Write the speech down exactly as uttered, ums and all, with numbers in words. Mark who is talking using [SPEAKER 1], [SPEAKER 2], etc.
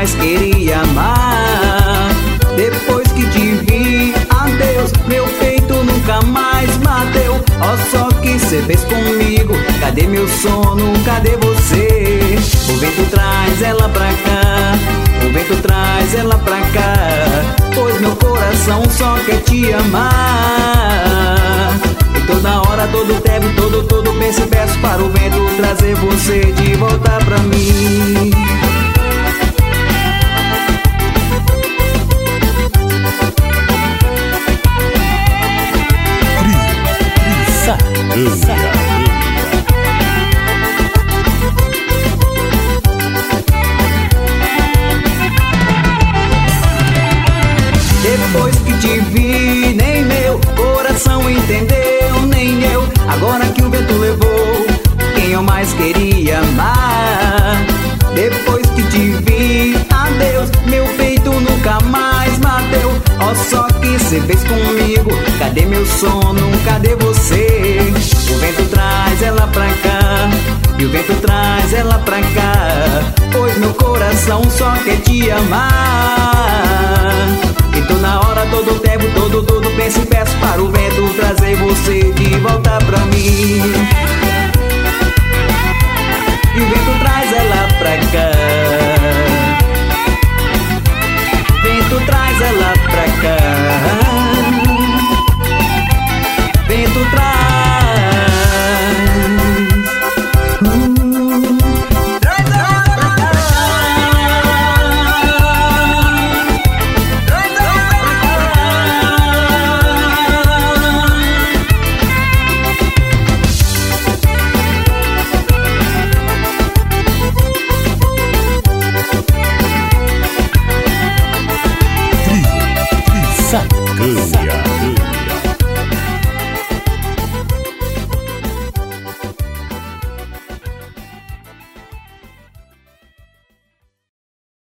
[SPEAKER 1] mais queria amar. Depois que te vi, adeus, meu peito nunca mais bateu. Ó, só que cê fez comigo, cadê meu sono, cadê você? O vento traz ela pra cá, o vento traz ela pra cá, pois meu coração só quer te amar. E toda hora, todo tempo, todo, todo penso e peço para o vento trazer você de volta pra mim. Depois que te vi, nem meu coração entendeu, nem eu. Agora que o vento levou quem eu mais queria amar. Depois que te vi, adeus, meu peito nunca mais bateu. Ó, só que cê fez comigo, cadê meu sono, cadê você? O vento traz ela pra cá, e o vento traz ela pra cá, pois meu coração só quer te amar. E toda hora, todo tempo, todo, todo penso e peço para o vento trazer você de volta pra mim. E o vento traz ela pra cá, vento traz ela pra cá, vento traz.
[SPEAKER 2] Sacânia.